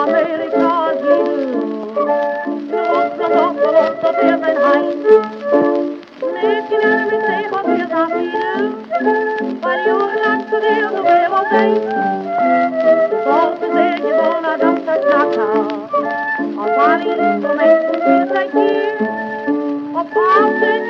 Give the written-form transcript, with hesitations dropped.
Amerika's lieden. Los tot in mijn huis. Misschien hebben we tegen weer dat lieden. Maar jongen laat ze weer de wereld heen. Zoals ze zeggen, bona dat ze knakken. Als Ali voor mij goed is, hij hier. Op altijd